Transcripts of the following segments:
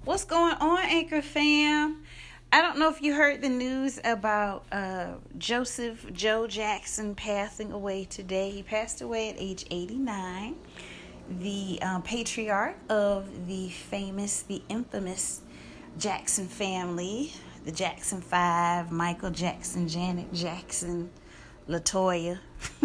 What's going on, Anchor fam? I don't know if you heard the news about Joseph Joe Jackson passing away today. He passed away at age 89. The patriarch of the infamous Jackson family, the Jackson 5, Michael Jackson, Janet Jackson, LaToya.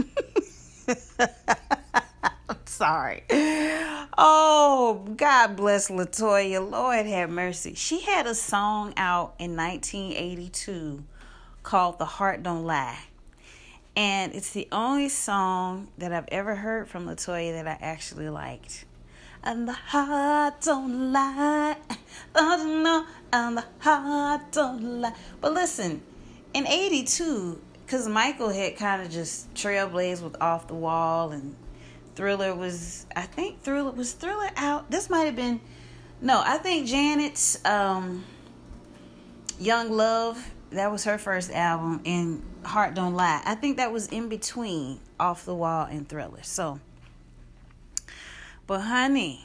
I'm sorry. Oh, God bless LaToya. Lord have mercy. She had a song out in 1982 called The Heart Don't Lie. And it's the only song that I've ever heard from LaToya that I actually liked. And the heart don't lie. Don't you know? And the heart don't lie. But listen, in 82, because Michael had kind of just trailblazed with Off the Wall, and Thriller was Thriller out. This might have been, no, I think Janet's Young Love, that was her first album, and Heart Don't Lie. I think that was in between Off the Wall and Thriller. So, but honey.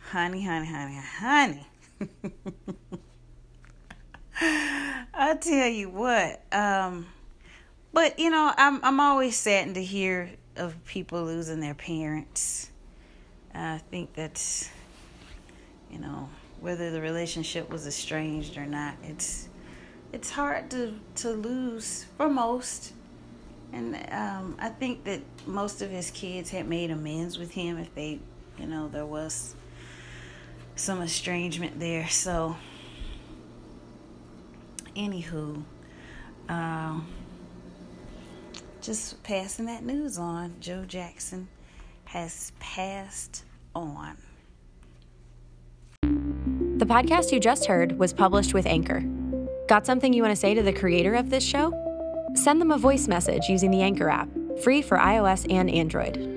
I tell you what, but you know, I'm always saddened to hear of people losing their parents. I think that's, you know, whether the relationship was estranged or not, it's hard to lose for most. And I think that most of his kids had made amends with him if they, you know, there was some estrangement there. So, anywho, just passing that news on. Joe Jackson has passed on. The podcast you just heard was published with Anchor. Got something you want to say to the creator of this show? Send them a voice message using the Anchor app, free for iOS and Android.